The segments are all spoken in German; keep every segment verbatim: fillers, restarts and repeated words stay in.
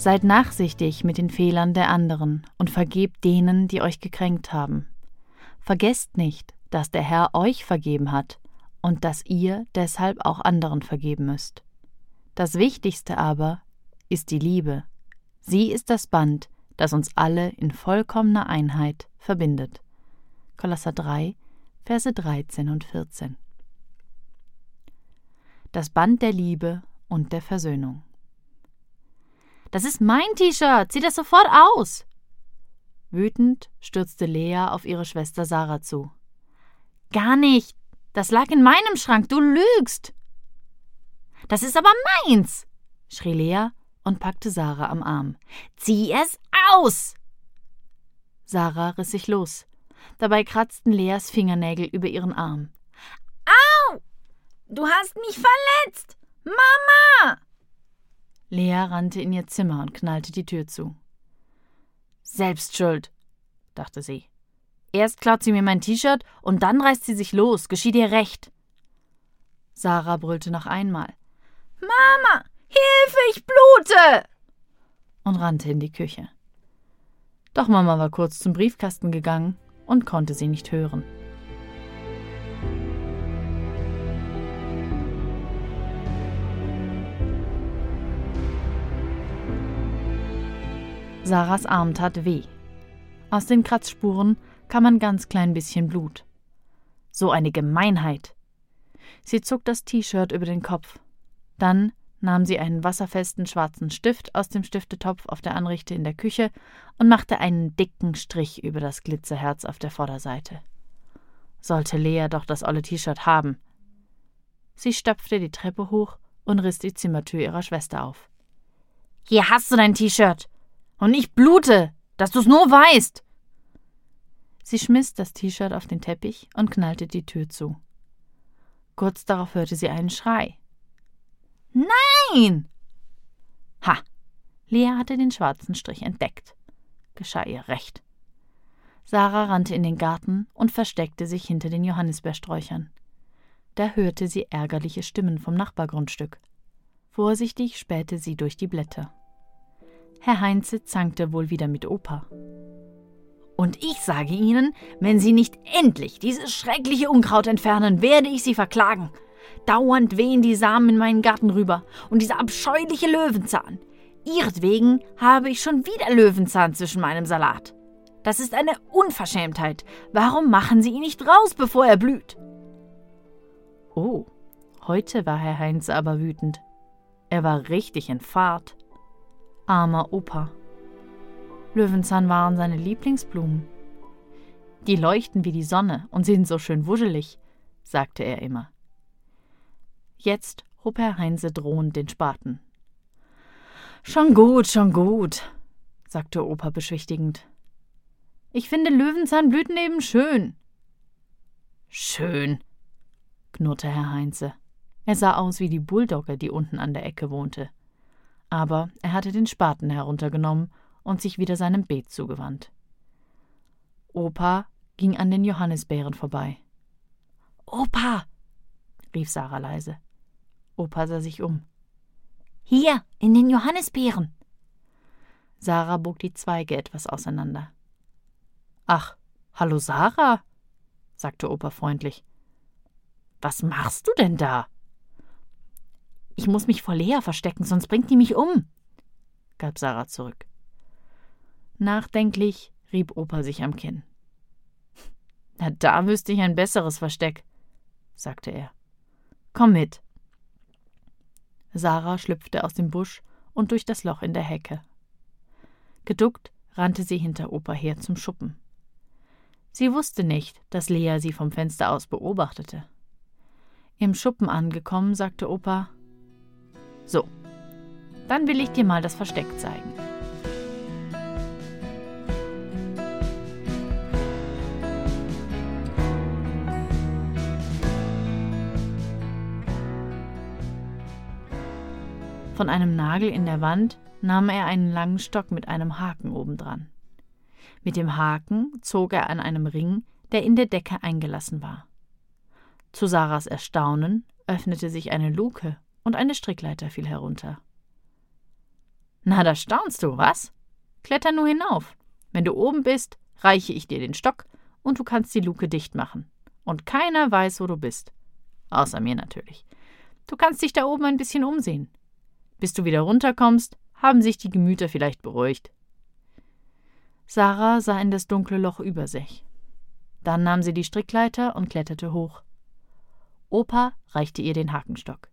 Seid nachsichtig mit den Fehlern der anderen und vergebt denen, die euch gekränkt haben. Vergesst nicht, dass der Herr euch vergeben hat und dass ihr deshalb auch anderen vergeben müsst. Das Wichtigste aber ist die Liebe. Sie ist das Band, das uns alle in vollkommener Einheit verbindet. Kolosser drei, Verse dreizehn und vierzehn. Das Band der Liebe und der Versöhnung. »Das ist mein T-Shirt! Zieh das sofort aus!« Wütend stürzte Lea auf ihre Schwester Sarah zu. »Gar nicht! Das lag in meinem Schrank, du lügst!« »Das ist aber meins!« schrie Lea und packte Sarah am Arm. »Zieh es aus!« Sarah riss sich los. Dabei kratzten Leas Fingernägel über ihren Arm. »Au! Du hast mich verletzt! Mama!« Lea rannte in ihr Zimmer und knallte die Tür zu. »Selbst schuld«, dachte sie. »Erst klaut sie mir mein T-Shirt und dann reißt sie sich los. Geschieht ihr recht.« Sarah brüllte noch einmal. »Mama, Hilfe, ich blute!« und rannte in die Küche. Doch Mama war kurz zum Briefkasten gegangen und konnte sie nicht hören. Sarahs Arm tat weh. Aus den Kratzspuren kam ein ganz klein bisschen Blut. So eine Gemeinheit! Sie zog das T-Shirt über den Kopf. Dann nahm sie einen wasserfesten schwarzen Stift aus dem Stiftetopf auf der Anrichte in der Küche und machte einen dicken Strich über das Glitzerherz auf der Vorderseite. Sollte Lea doch das olle T-Shirt haben. Sie stapfte die Treppe hoch und riss die Zimmertür ihrer Schwester auf. »Hier hast du dein T-Shirt! Und ich blute, dass du's nur weißt!« Sie schmiss das T-Shirt auf den Teppich und knallte die Tür zu. Kurz darauf hörte sie einen Schrei. »Nein!« Ha! Lea hatte den schwarzen Strich entdeckt. Geschah ihr recht. Sarah rannte in den Garten und versteckte sich hinter den Johannisbeersträuchern. Da hörte sie ärgerliche Stimmen vom Nachbargrundstück. Vorsichtig spähte sie durch die Blätter. Herr Heinze zankte wohl wieder mit Opa. »Und ich sage Ihnen, wenn Sie nicht endlich dieses schreckliche Unkraut entfernen, werde ich Sie verklagen. Dauernd wehen die Samen in meinen Garten rüber und dieser abscheuliche Löwenzahn. Ihretwegen habe ich schon wieder Löwenzahn zwischen meinem Salat. Das ist eine Unverschämtheit. Warum machen Sie ihn nicht raus, bevor er blüht?« Oh, heute war Herr Heinze aber wütend. Er war richtig in Fahrt. Armer Opa. Löwenzahn waren seine Lieblingsblumen. »Die leuchten wie die Sonne und sind so schön wuschelig«, sagte er immer. Jetzt hob Herr Heinze drohend den Spaten. »Schon gut, schon gut«, sagte Opa beschwichtigend. »Ich finde Löwenzahnblüten eben schön.« »Schön«, knurrte Herr Heinze. Er sah aus wie die Bulldogge, die unten an der Ecke wohnte. Aber er hatte den Spaten heruntergenommen und sich wieder seinem Beet zugewandt. Opa ging an den Johannisbeeren vorbei. »Opa«, rief Sarah leise. Opa sah sich um. »Hier, in den Johannisbeeren.« Sarah bog die Zweige etwas auseinander. »Ach, hallo Sarah«, sagte Opa freundlich. »Was machst du denn da?« »Ich muss mich vor Lea verstecken, sonst bringt die mich um«, gab Sarah zurück. Nachdenklich rieb Opa sich am Kinn. »Na, da wüsste ich ein besseres Versteck«, sagte er. »Komm mit.« Sarah schlüpfte aus dem Busch und durch das Loch in der Hecke. Geduckt rannte sie hinter Opa her zum Schuppen. Sie wusste nicht, dass Lea sie vom Fenster aus beobachtete. Im Schuppen angekommen, sagte Opa: »So, dann will ich dir mal das Versteck zeigen.« Von einem Nagel in der Wand nahm er einen langen Stock mit einem Haken obendran. Mit dem Haken zog er an einem Ring, der in der Decke eingelassen war. Zu Sarahs Erstaunen öffnete sich eine Luke und eine Strickleiter fiel herunter. »Na, da staunst du, was? Kletter nur hinauf. Wenn du oben bist, reiche ich dir den Stock und du kannst die Luke dicht machen. Und keiner weiß, wo du bist. Außer mir natürlich. Du kannst dich da oben ein bisschen umsehen. Bis du wieder runterkommst, haben sich die Gemüter vielleicht beruhigt.« Sarah sah in das dunkle Loch über sich. Dann nahm sie die Strickleiter und kletterte hoch. Opa reichte ihr den Hakenstock.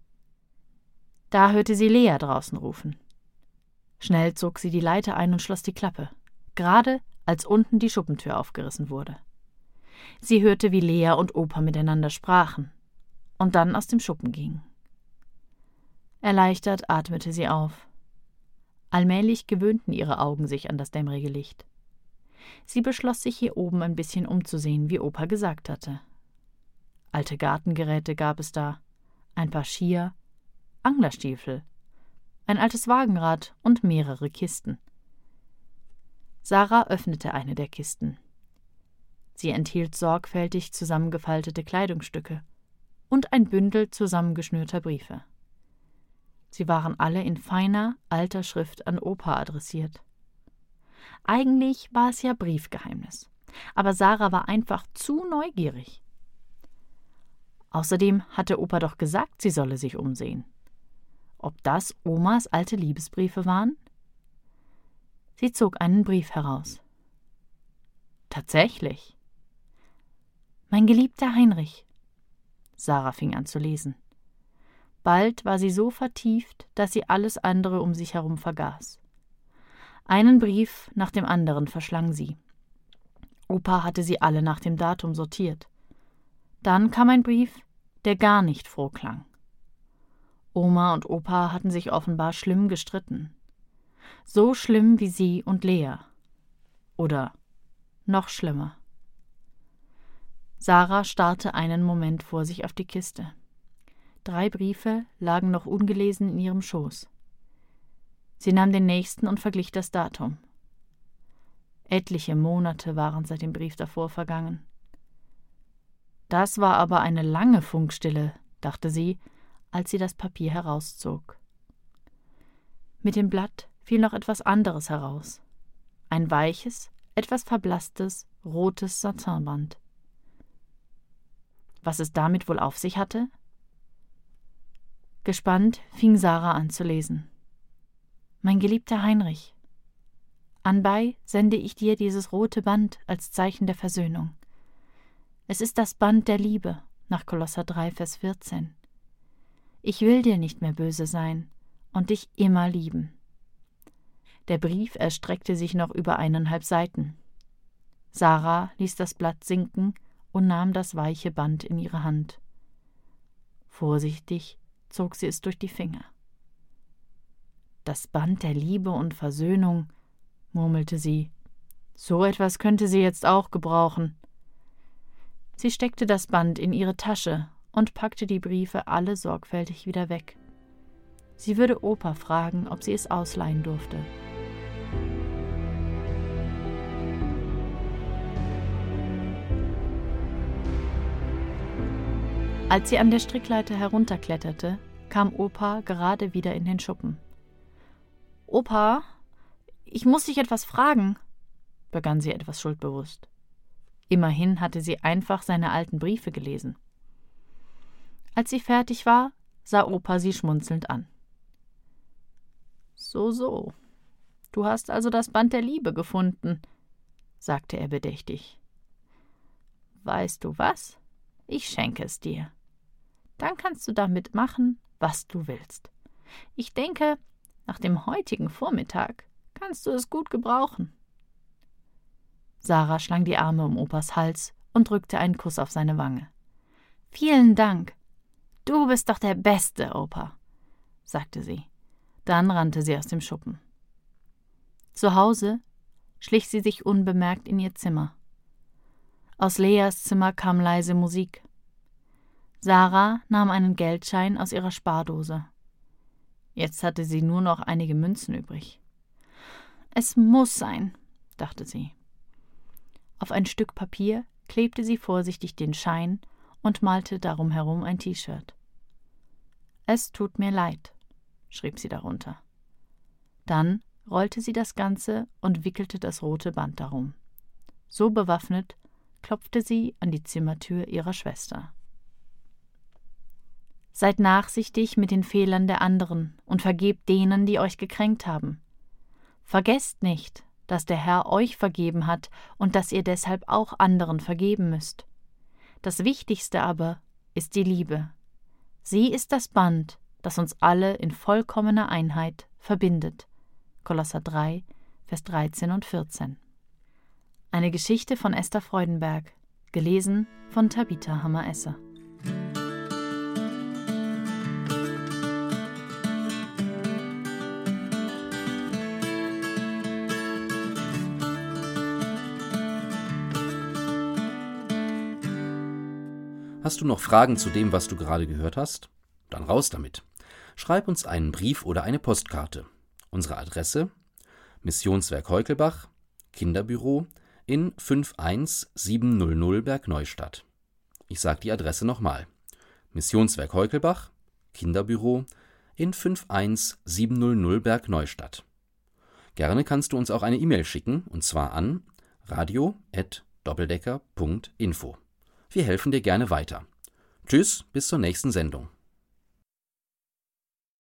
Da hörte sie Lea draußen rufen. Schnell zog sie die Leiter ein und schloss die Klappe, gerade als unten die Schuppentür aufgerissen wurde. Sie hörte, wie Lea und Opa miteinander sprachen und dann aus dem Schuppen gingen. Erleichtert atmete sie auf. Allmählich gewöhnten ihre Augen sich an das dämmerige Licht. Sie beschloss, sich hier oben ein bisschen umzusehen, wie Opa gesagt hatte. Alte Gartengeräte gab es da, ein paar Skier, Anglerstiefel, ein altes Wagenrad und mehrere Kisten. Sarah öffnete eine der Kisten. Sie enthielt sorgfältig zusammengefaltete Kleidungsstücke und ein Bündel zusammengeschnürter Briefe. Sie waren alle in feiner, alter Schrift an Opa adressiert. Eigentlich war es ja Briefgeheimnis, aber Sarah war einfach zu neugierig. Außerdem hatte Opa doch gesagt, sie solle sich umsehen. Ob das Omas alte Liebesbriefe waren? Sie zog einen Brief heraus. Tatsächlich. »Mein geliebter Heinrich«, Sarah fing an zu lesen. Bald war sie so vertieft, dass sie alles andere um sich herum vergaß. Einen Brief nach dem anderen verschlang sie. Opa hatte sie alle nach dem Datum sortiert. Dann kam ein Brief, der gar nicht froh klang. Oma und Opa hatten sich offenbar schlimm gestritten. So schlimm wie sie und Lea. Oder noch schlimmer. Sarah starrte einen Moment vor sich auf die Kiste. Drei Briefe lagen noch ungelesen in ihrem Schoß. Sie nahm den nächsten und verglich das Datum. Etliche Monate waren seit dem Brief davor vergangen. Das war aber eine lange Funkstille, dachte sie, als sie das Papier herauszog. Mit dem Blatt fiel noch etwas anderes heraus. Ein weiches, etwas verblasstes, rotes Satinband. Was es damit wohl auf sich hatte? Gespannt fing Sarah an zu lesen. »Mein geliebter Heinrich, anbei sende ich dir dieses rote Band als Zeichen der Versöhnung. Es ist das Band der Liebe, nach Kolosser drei, Vers vierzehn. Ich will dir nicht mehr böse sein und dich immer lieben.« Der Brief erstreckte sich noch über eineinhalb Seiten. Sarah ließ das Blatt sinken und nahm das weiche Band in ihre Hand. Vorsichtig zog sie es durch die Finger. »Das Band der Liebe und Versöhnung«, murmelte sie. »So etwas könnte sie jetzt auch gebrauchen.« Sie steckte das Band in ihre Tasche und packte die Briefe alle sorgfältig wieder weg. Sie würde Opa fragen, ob sie es ausleihen durfte. Als sie an der Strickleiter herunterkletterte, kam Opa gerade wieder in den Schuppen. »Opa, ich muss dich etwas fragen«, begann sie etwas schuldbewusst. Immerhin hatte sie einfach seine alten Briefe gelesen. Als sie fertig war, sah Opa sie schmunzelnd an. »So, so, du hast also das Band der Liebe gefunden«, sagte er bedächtig. »Weißt du was? Ich schenke es dir. Dann kannst du damit machen, was du willst. Ich denke, nach dem heutigen Vormittag kannst du es gut gebrauchen.« Sarah schlang die Arme um Opas Hals und drückte einen Kuss auf seine Wange. »Vielen Dank. Du bist doch der Beste, Opa«, sagte sie. Dann rannte sie aus dem Schuppen. Zu Hause schlich sie sich unbemerkt in ihr Zimmer. Aus Leas Zimmer kam leise Musik. Sarah nahm einen Geldschein aus ihrer Spardose. Jetzt hatte sie nur noch einige Münzen übrig. »Es muss sein«, dachte sie. Auf ein Stück Papier klebte sie vorsichtig den Schein und malte darum herum ein T-Shirt. »Es tut mir leid«, schrieb sie darunter. Dann rollte sie das Ganze und wickelte das rote Band darum. So bewaffnet klopfte sie an die Zimmertür ihrer Schwester. Seid nachsichtig mit den Fehlern der anderen und vergebt denen, die euch gekränkt haben. Vergesst nicht, dass der Herr euch vergeben hat und dass ihr deshalb auch anderen vergeben müsst. Das Wichtigste aber ist die Liebe. Sie ist das Band, das uns alle in vollkommener Einheit verbindet. Kolosser drei, Vers dreizehn und vierzehn. Eine Geschichte von Esther Freudenberg, gelesen von Tabitha Hammer-Esser. Hast du noch Fragen zu dem, was du gerade gehört hast? Dann raus damit. Schreib uns einen Brief oder eine Postkarte. Unsere Adresse: Missionswerk Heukelbach, Kinderbüro in fünf eins sieben null null Bergneustadt. Ich sage die Adresse nochmal. Missionswerk Heukelbach, Kinderbüro in fünf eins sieben null null Bergneustadt. Gerne kannst du uns auch eine E-Mail schicken, und zwar an radio at doppeldecker punkt info. Wir helfen dir gerne weiter. Tschüss, bis zur nächsten Sendung.